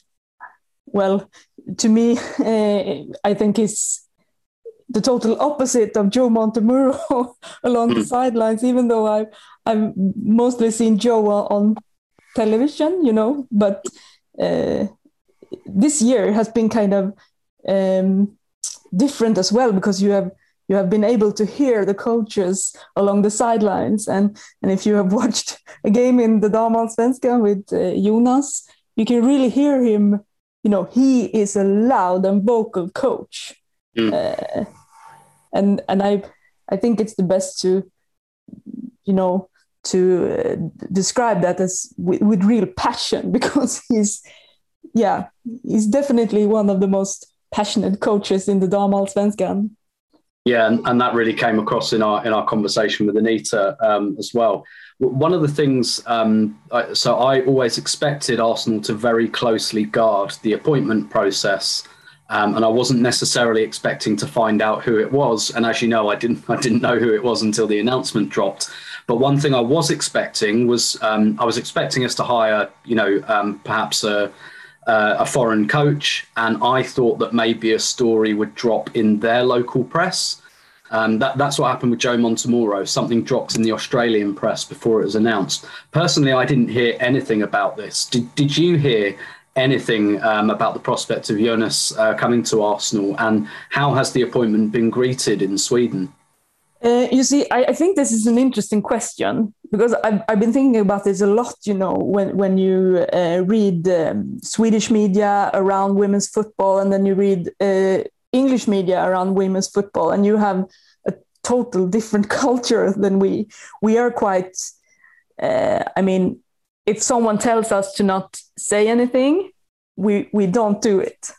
well, to me, uh, I think he's the total opposite of Joe Montemurro along the sidelines, even though I've, I've mostly seen Joe on television, you know, but uh, this year has been kind of um, different as well, because you have you have been able to hear the coaches along the sidelines. And, and if you have watched a game in the Damallsvenskan with uh, Jonas, you can really hear him, you know, he is a loud and vocal coach. Mm. Uh, and and I I think it's the best to, you know, to uh, describe that as with, with real passion, because he's, yeah, he's definitely one of the most passionate coaches in the Damallsvenskan. Yeah, and, and that really came across in our in our conversation with Anita um, as well. One of the things, um, I, so I always expected Arsenal to very closely guard the appointment process, um, and I wasn't necessarily expecting to find out who it was. And as you know, I didn't I didn't know who it was until the announcement dropped. But one thing I was expecting was um, I was expecting us to hire, you know, um, perhaps a. Uh, a foreign coach, and I thought that maybe a story would drop in their local press. Um, that, that's what happened with Joe Montemurro. Something dropped in the Australian press before it was announced. Personally, I didn't hear anything about this. Did, did you hear anything um, about the prospect of Jonas uh, coming to Arsenal, and how has the appointment been greeted in Sweden? Uh, you see, I, I think this is an interesting question, because I've, I've been thinking about this a lot, you know, when, when you uh, read um, Swedish media around women's football, and then you read uh, English media around women's football, and you have a total different culture than we. We are quite, uh, I mean, if someone tells us to not say anything, we, we don't do it.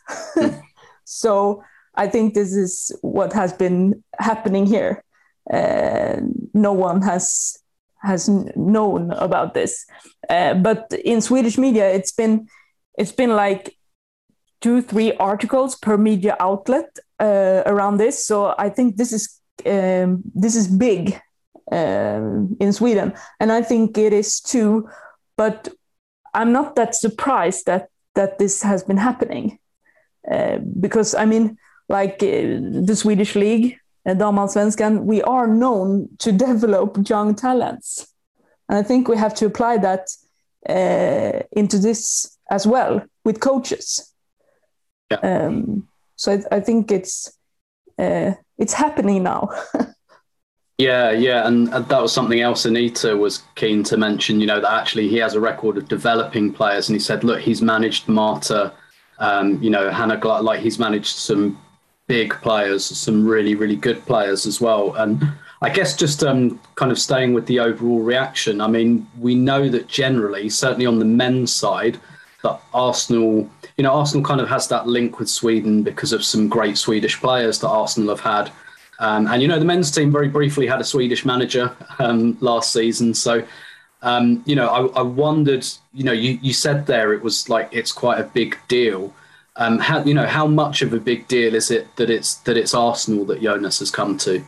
So I think this is what has been happening here. Uh, no one has has known about this, uh, but in Swedish media, it's been it's been like two, three articles per media outlet uh, around this. So I think this is um, this is big um, in Sweden, and I think it is too. But I'm not that surprised that that this has been happening uh, because I mean, like uh, the Swedish league, uh, Damallsvenskan, we are known to develop young talents, and I think we have to apply that uh, into this as well with coaches. Yeah. Um, so I, I think it's uh, it's happening now. yeah, yeah, and that was something else Anita was keen to mention. You know, that actually he has a record of developing players, and he said, look, he's managed Marta, um, you know, Hannah, like he's managed some big players, some really, really good players as well. And I guess just um, kind of staying with the overall reaction. I mean, we know that generally, certainly on the men's side, that Arsenal, you know, Arsenal kind of has that link with Sweden because of some great Swedish players that Arsenal have had. Um, and, you know, the men's team very briefly had a Swedish manager um, last season. So, um, you know, I, I wondered, you know, you, you said there it was like it's quite a big deal. Um, how, you know, how much of a big deal is it that it's that it's Arsenal that Jonas has come to?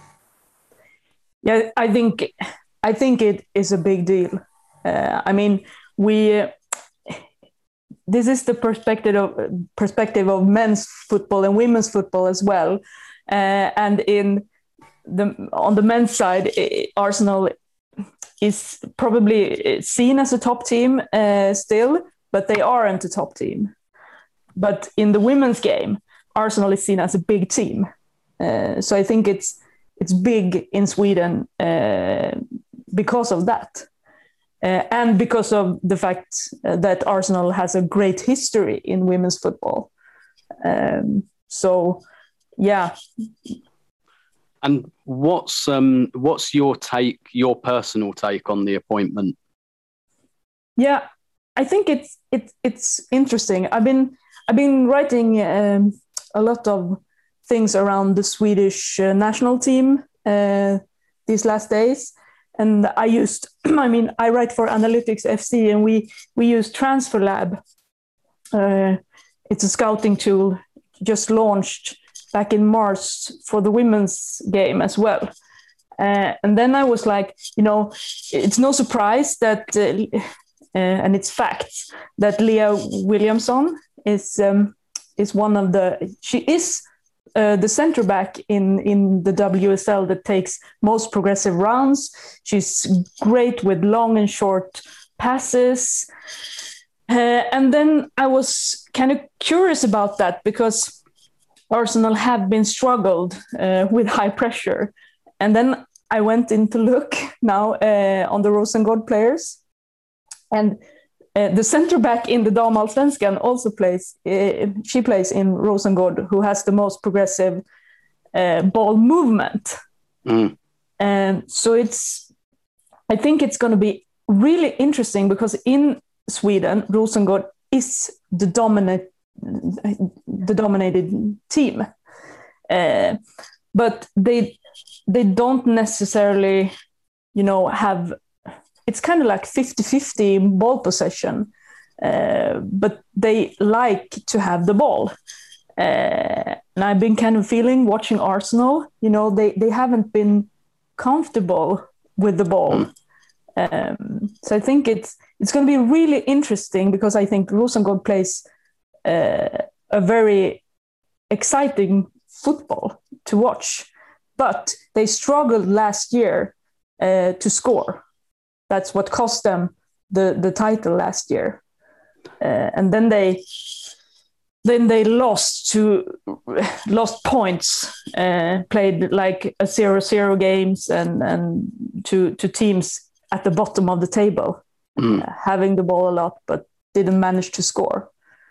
Yeah, I think I think it is a big deal. Uh, I mean, we. Uh, this is the perspective of perspective of men's football and women's football as well. Uh, and in the on the men's side, it, Arsenal is probably seen as a top team uh, still, but they aren't a top team. But in the women's game, Arsenal is seen as a big team. Uh, so I think it's it's big in Sweden uh, because of that. Uh, and because of the fact uh, that Arsenal has a great history in women's football. Um, so, yeah. And what's um, what's your take, your personal take on the appointment? Yeah, I think it's it's it's interesting. I've been I've been writing um, a lot of things around the Swedish uh, national team uh, these last days. And I used, I mean, I write for Analytics F C, and we we use Transfer Lab. Uh, it's a scouting tool just launched back in March for the women's game as well. Uh, and then I was like, you know, it's no surprise that, uh, uh, and it's facts, that Leah Williamson is um, is one of the, she is Uh, the center back in, in the W S L that takes most progressive runs. She's great with long and short passes. Uh, and then I was kind of curious about that because Arsenal have been struggled uh, with high pressure. And then I went in to look now uh, on the Rosengård players. And Uh, the center back in the Damallsvenskan also plays, uh, she plays in Rosengård, who has the most progressive uh, ball movement. Mm. And so it's, I think it's going to be really interesting because in Sweden, Rosengård is the dominant, the dominated team. Uh, but they, they don't necessarily, you know, have, it's kind of like fifty-fifty ball possession, uh, but they like to have the ball. Uh, and I've been kind of feeling, watching Arsenal, you know, they, they haven't been comfortable with the ball. Mm. Um, so I think it's it's going to be really interesting because I think Rosengård plays uh, a very exciting football to watch. But they struggled last year uh, to score. That's what cost them the, the title last year. Uh, and then they then they lost to lost points, uh, played like a zero zero games and, and to, to teams at the bottom of the table, mm. uh, having the ball a lot, but didn't manage to score.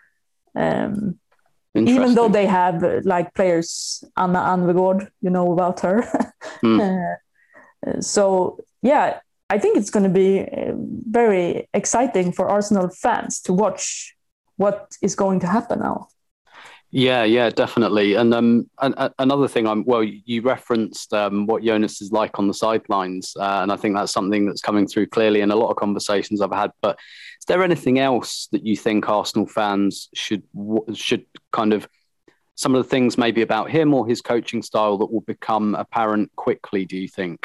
Um, even though they have uh, like players, Anna Anvegård, you know about her. mm. uh, so, yeah, I think it's going to be very exciting for Arsenal fans to watch what is going to happen now. Yeah, yeah, definitely. And um, an, a, another thing, I'm well, you referenced um, what Jonas is like on the sidelines, uh, and I think that's something that's coming through clearly in a lot of conversations I've had. But is there anything else that you think Arsenal fans should should kind of some of the things maybe about him or his coaching style that will become apparent quickly? Do you think?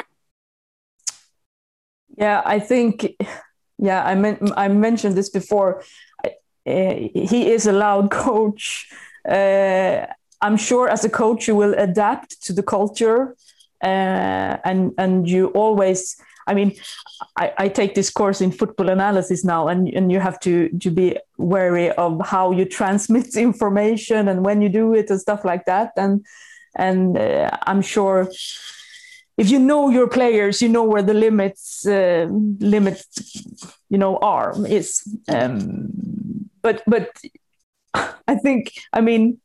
Yeah, I think. Yeah, I meant I mentioned this before. Uh, he is a loud coach. Uh, I'm sure as a coach you will adapt to the culture, uh, and and you always. I mean, I, I take this course in football analysis now, and and you have to to be wary of how you transmit information and when you do it and stuff like that. And and uh, I'm sure if you know your players, you know where the limits uh, limits you know are is. Um, but but. I think, I mean,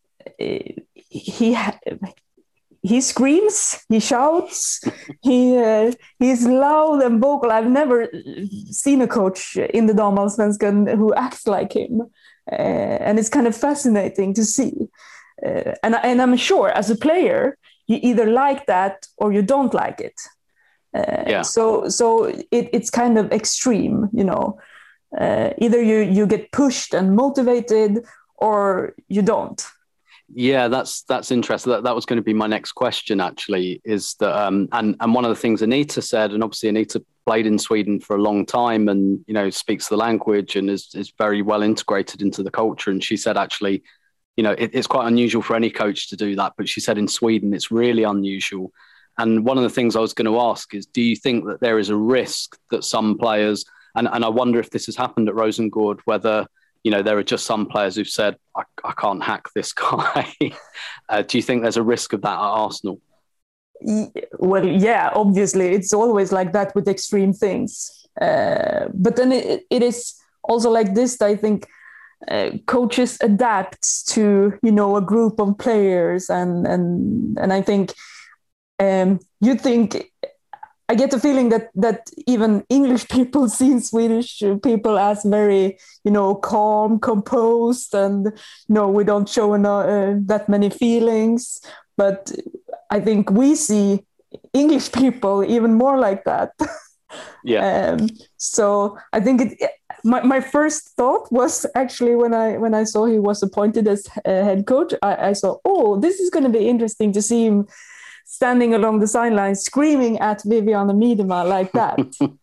he he screams, he shouts, he uh, he's loud and vocal. I've never seen a coach in the Damallsvenskan who acts like him, uh, and it's kind of fascinating to see. Uh, and and I'm sure as a player, you either like that or you don't like it. Uh, yeah. So so it, it's kind of extreme, you know. Uh, either you you get pushed and motivated, or you don't. Yeah, that's that's interesting. That that was going to be my next question. Actually, is that um, and and one of the things Anita said, and obviously Anita played in Sweden for a long time, and you know speaks the language and is is very well integrated into the culture. And she said actually, you know, it, it's quite unusual for any coach to do that, but she said in Sweden it's really unusual. And one of the things I was going to ask is, do you think that there is a risk that some players, and and I wonder if this has happened at Rosengård, whether you know, there are just some players who've said, I, I can't hack this guy. uh, do you think there's a risk of that at Arsenal? Well, yeah, obviously. It's always like that with extreme things. Uh, but then it, it is also like this, I think uh, coaches adapt to, you know, a group of players. And, and, and I think um, you think... I get the feeling that that even English people see Swedish people as very, you know, calm, composed, and you know we don't show uh, that many feelings. But I think we see English people even more like that. Yeah. um, so I think it, my my first thought was actually when I when I saw he was appointed as uh, head coach, I, I saw, oh, this is going to be interesting to see him standing along the sidelines screaming at Vivianne Miedema like that.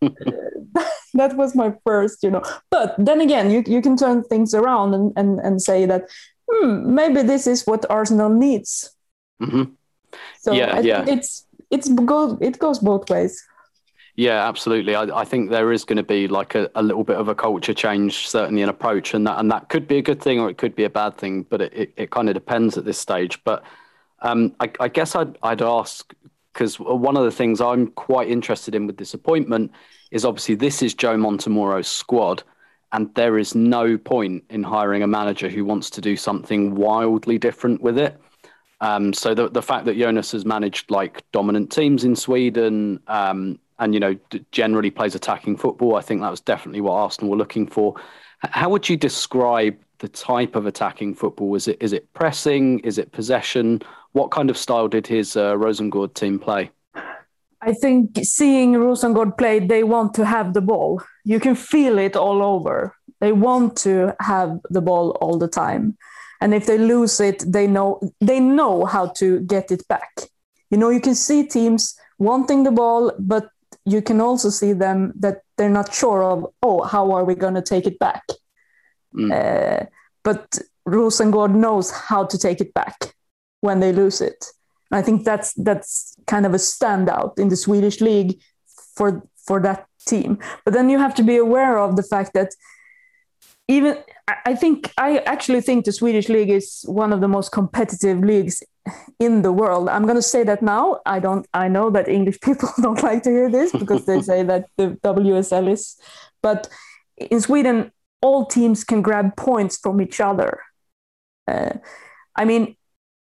That was my first, you know. But then again, you you can turn things around and, and, and say that, hmm, maybe this is what Arsenal needs. Mm-hmm. So yeah, I yeah. think it's it's go, it goes both ways. Yeah, absolutely. I, I think there is going to be like a, a little bit of a culture change, certainly an approach, and that and that could be a good thing or it could be a bad thing, but it, it, it kind of depends at this stage. But Um, I, I guess I'd, I'd ask, because one of the things I'm quite interested in with this appointment is obviously this is Joe Montemurro's squad, and there is no point in hiring a manager who wants to do something wildly different with it. Um, so the the fact that Jonas has managed like dominant teams in Sweden um, and, you know, generally plays attacking football, I think that was definitely what Arsenal were looking for. How would you describe the type of attacking football? Is it is it pressing? Is it possession? What kind of style did his uh, Rosengård team play? I think seeing Rosengård play, they want to have the ball. You can feel it all over. They want to have the ball all the time. And if they lose it, they know they know how to get it back. You know, you can see teams wanting the ball, but you can also see them that they're not sure of, oh, how are we going to take it back? Mm. Uh, but Rosengård knows how to take it back when they lose it. I think that's that's kind of a standout in the Swedish league for for that team. But then you have to be aware of the fact that even I think I actually think the Swedish league is one of the most competitive leagues in the world. I'm going to say that now. I don't. I know that English people don't like to hear this because they say that the W S L is. But in Sweden, all teams can grab points from each other. Uh, I mean.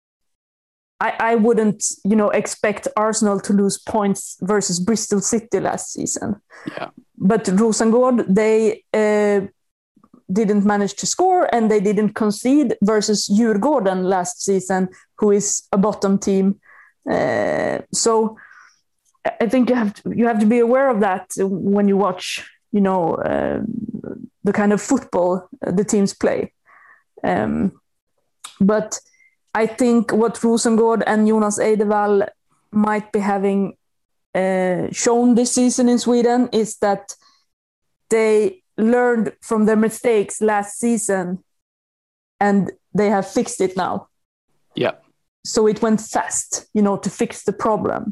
I, I wouldn't, you know, expect Arsenal to lose points versus Bristol City last season. Yeah. But Rosengård, they uh, didn't manage to score and they didn't concede versus Djurgården last season, who is a bottom team. Uh, so I think you have to, you have to be aware of that when you watch, you know, uh, the kind of football the teams play. Um, but I think what Rosengård and Jonas Eidevall might be having uh, shown this season in Sweden is that they learned from their mistakes last season and they have fixed it now. Yeah. So it went fast, you know, to fix the problem.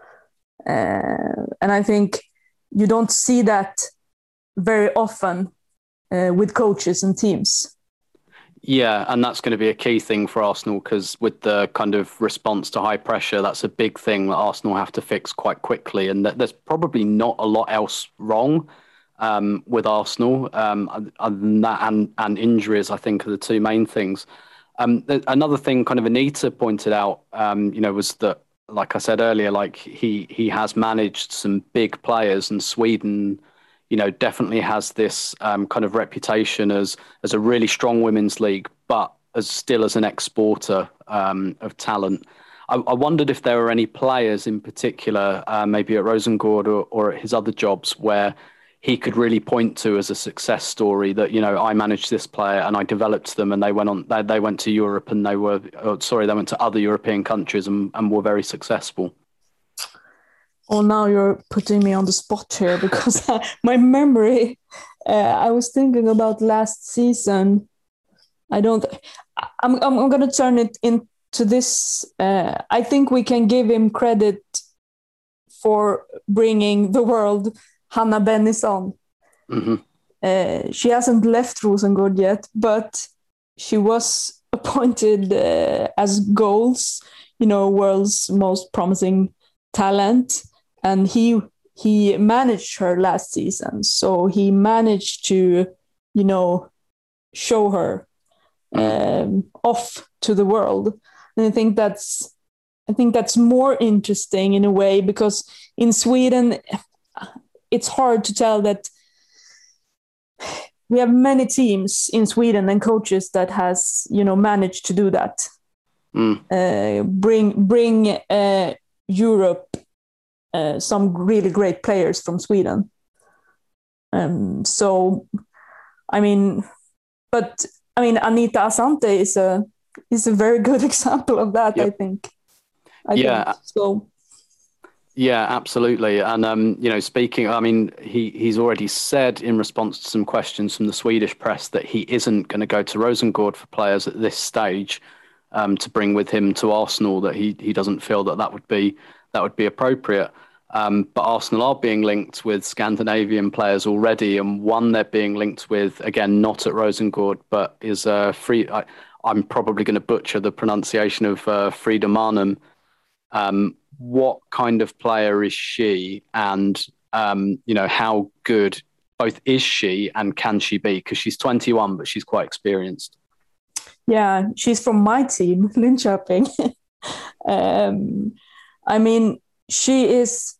Uh, and I think you don't see that very often uh, with coaches and teams. Yeah, and that's going to be a key thing for Arsenal, because with the kind of response to high pressure, that's a big thing that Arsenal have to fix quite quickly. And th- there's probably not a lot else wrong um, with Arsenal um, other than that, and, and injuries, I think, are the two main things. Um, th- another thing kind of Anita pointed out, um, you know, was that, like I said earlier, like he, he has managed some big players, and Sweden, you know, definitely has this um, kind of reputation as as a really strong women's league, but as still as an exporter um, of talent. I, I wondered if there were any players in particular, uh, maybe at Rosengård or, or at his other jobs, where he could really point to as a success story that, you know, I managed this player and I developed them and they went on, they, they went to Europe and they were, oh, sorry, they went to other European countries and, and were very successful. Oh, now you're putting me on the spot here, because my memory, uh, I was thinking about last season. I don't, I'm, I'm, I'm going to turn it into this. Uh, I think we can give him credit for bringing the world Hanna Bennison. Mm-hmm. Uh, she hasn't left Rosengård yet, but she was appointed uh, as goals, you know, world's most promising talent. And he he managed her last season. So he managed to, you know, show her um, off to the world. And I think that's I think that's more interesting in a way, because in Sweden, it's hard to tell that we have many teams in Sweden and coaches that has, you know, managed to do that. Mm. Uh, bring bring uh, Europe uh, some really great players from Sweden. Um, so, I mean, but I mean, Anita Asante is a is a very good example of that. Yep. I think. I yeah. think. So. Yeah, absolutely. And, um, you know, speaking, I mean, he, he's already said in response to some questions from the Swedish press that he isn't going to go to Rosengård for players at this stage um, to bring with him to Arsenal, that he, he doesn't feel that that would be, that would be appropriate. Um, but Arsenal are being linked with Scandinavian players already. And one they're being linked with, again, not at Rosengård, but is uh, free. I, I'm probably going to butcher the pronunciation of uh, Frida Maanum. Um, what kind of player is she, and um, you know, how good both is she and can she be? Because she's twenty-one, but she's quite experienced. Yeah, she's from my team, Linköping. um, I mean, she is.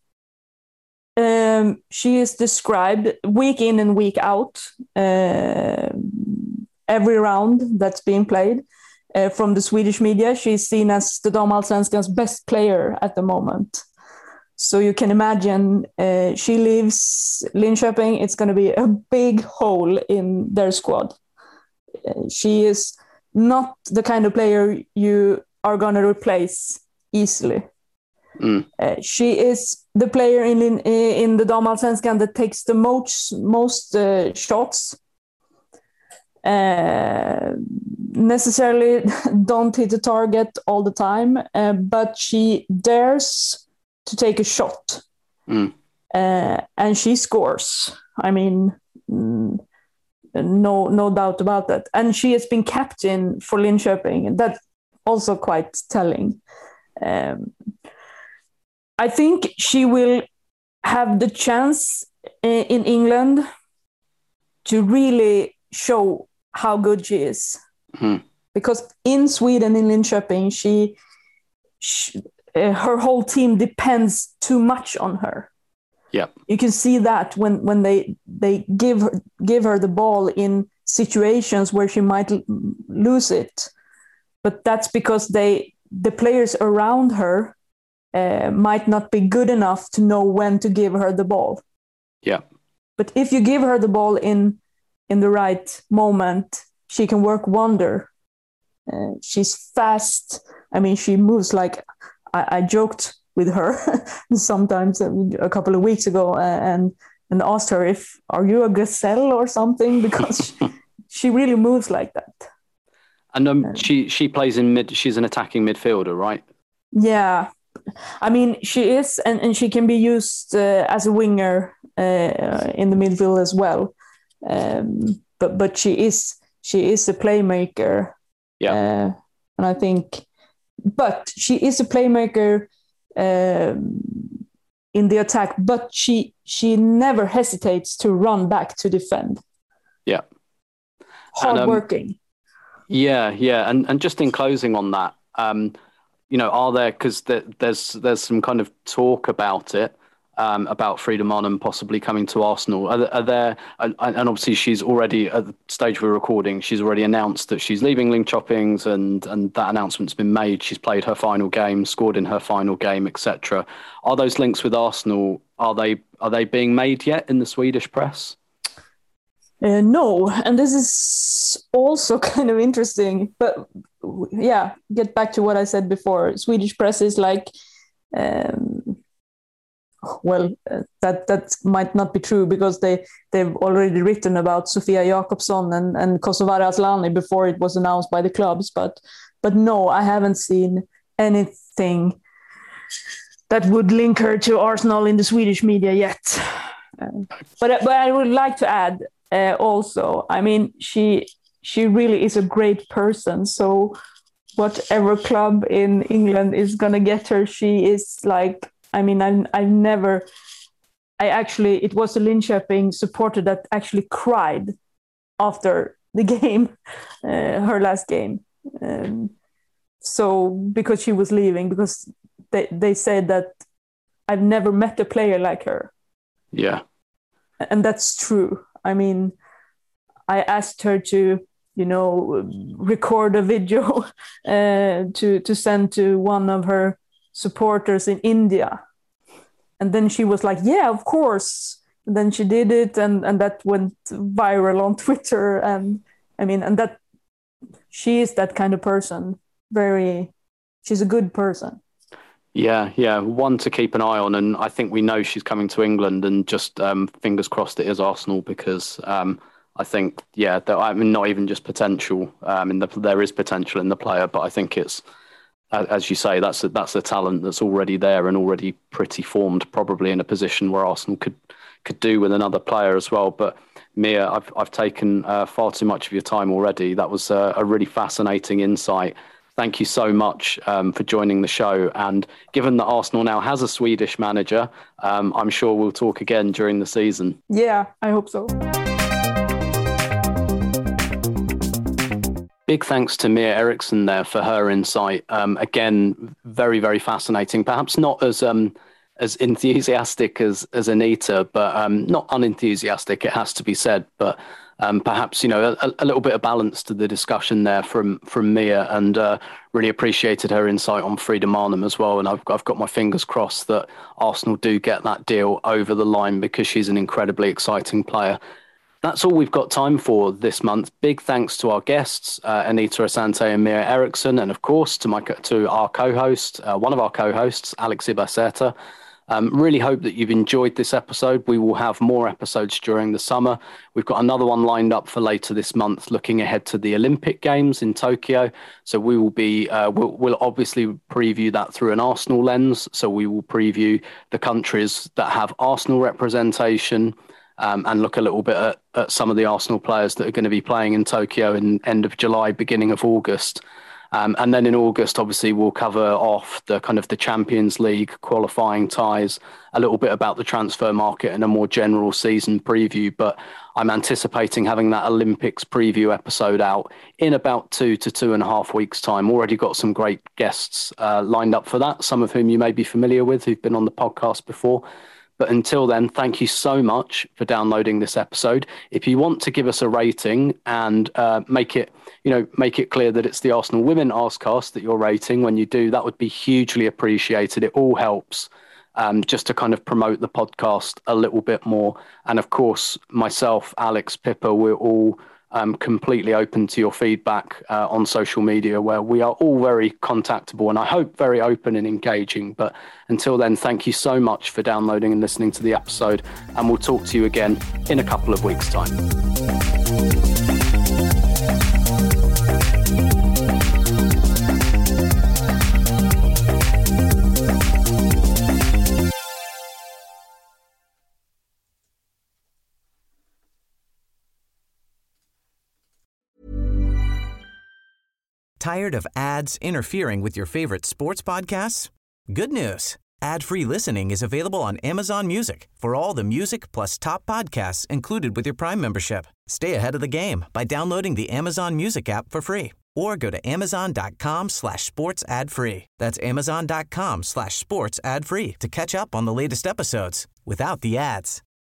Um, she is described week in and week out, uh, every round that's being played. Uh, from the Swedish media, she's seen as the Damallsvenskan's best player at the moment. So you can imagine uh, she leaves Linköping, it's going to be a big hole in their squad. Uh, she is not the kind of player you are going to replace easily. Mm. Uh, she is the player in in, in the Damallsvenskan that takes the most, most uh, shots. Uh, necessarily don't hit the target all the time, uh, but she dares to take a shot. Mm. Uh, and she scores. I mean, mm, no no doubt about that. And she has been captain for Linköping. That's also quite telling. Um, I think she will have the chance uh, in England to really show how good she is. Mm. Because in Sweden, in Linköping, she, she uh, her whole team depends too much on her. Yeah, you can see that when when they they give her, give her the ball in situations where she might l- lose it. But that's because they the players around her uh, might not be good enough to know when to give her the ball. Yeah. But if you give her the ball in in the right moment, she can work wonder. Uh, she's fast. I mean, she moves like I, I joked with her sometimes a couple of weeks ago and and asked her if are you a gazelle or something, because she, she really moves like that. And um, she she plays in mid. She's an attacking midfielder, right? Yeah, I mean she is, and, and she can be used uh, as a winger uh, in the midfield as well. Um, but but she is she is a playmaker. Yeah, uh, and I think, but she is a playmaker um, in the attack. But she she never hesitates to run back to defend. Yeah, hardworking. Um, yeah, yeah, and and just in closing on that, um, you know, are there because there, there's there's some kind of talk about it. Um, about Frida Maanum possibly coming to Arsenal. Are, are there, and, and obviously she's already, at the stage we're recording, she's already announced that she's leaving Linköping, and, and that announcement's been made. She's played her final game, scored in her final game, et cetera. Are those links with Arsenal, are they are they being made yet in the Swedish press? Uh, no, and this is also kind of interesting. But yeah, get back to what I said before. Swedish press is like... Um, Well, uh, that that might not be true because they, they've already written about Sofia Jakobsson and, and Kosovare Asllani before it was announced by the clubs. But but no, I haven't seen anything that would link her to Arsenal in the Swedish media yet. Uh, but, but I would like to add uh, also, I mean, she she really is a great person. So whatever club in England is going to get her, she is like... I mean, I've, I've never, I actually, it was a Linköping supporter that actually cried after the game, uh, her last game. Um, so, because she was leaving, because they, they said that I've never met a player like her. Yeah. And that's true. I mean, I asked her to, you know, record a video uh, to, to send to one of her supporters in India, and then she was like, yeah, of course. And then she did it, and and that went viral on Twitter. And I mean, and that she is that kind of person. Very, she's a good person. Yeah, yeah, one to keep an eye on, and I think we know she's coming to England, and just um, fingers crossed it is Arsenal, because um, I think, yeah, I mean, not even just potential. Um, in the, there is potential in the player, but I think it's, as you say, that's a, that's a talent that's already there and already pretty formed, probably in a position where Arsenal could could do with another player as well. But Mia, I've I've taken uh, far too much of your time already. That was a, a really fascinating insight. Thank you so much um, for joining the show. And given that Arsenal now has a Swedish manager, um, I'm sure we'll talk again during the season. Yeah, I hope so. Big thanks to Mia Eriksson there for her insight. Um, again, very, very fascinating. Perhaps not as um, as enthusiastic as, as Anita, but um, not unenthusiastic, it has to be said. But um, perhaps, you know, a, a little bit of balance to the discussion there from from Mia, and uh, really appreciated her insight on Frida Maanum as well. And I've, I've got my fingers crossed that Arsenal do get that deal over the line, because she's an incredibly exciting player. That's all we've got time for this month. Big thanks to our guests, uh, Anita Asante and Mia Eriksson, and of course to my to our co-host, uh, one of our co-hosts, Alex Ibaceta. Um, really hope that you've enjoyed this episode. We will have more episodes during the summer. We've got another one lined up for later this month, looking ahead to the Olympic Games in Tokyo. So we will be, uh, we'll, we'll obviously preview that through an Arsenal lens. So we will preview the countries that have Arsenal representation. Um, and look a little bit at, at some of the Arsenal players that are going to be playing in Tokyo in end of July, beginning of August. Um, and then in August, obviously, we'll cover off the kind of the Champions League qualifying ties, a little bit about the transfer market and a more general season preview. But I'm anticipating having that Olympics preview episode out in about two to two and a half weeks' time. Already got some great guests uh, lined up for that, some of whom you may be familiar with, who've been on the podcast before. But until then, thank you so much for downloading this episode. If you want to give us a rating and uh, make it, you know, make it clear that it's the Arsenal Women Arsecast that you're rating, when you do, that would be hugely appreciated. It all helps um, just to kind of promote the podcast a little bit more. And of course, myself, Alex, Pippa, we're all um, completely open to your feedback uh, on social media, where we are all very contactable and I hope very open and engaging. But until then, thank you so much for downloading and listening to the episode, and we'll talk to you again in a couple of weeks' time. Tired of ads interfering with your favorite sports podcasts? Good news. Ad-free listening is available on Amazon Music for all the music plus top podcasts included with your Prime membership. Stay ahead of the game by downloading the Amazon Music app for free or go to amazon.com slash sports ad free. That's amazon.com slash sports ad free to catch up on the latest episodes without the ads.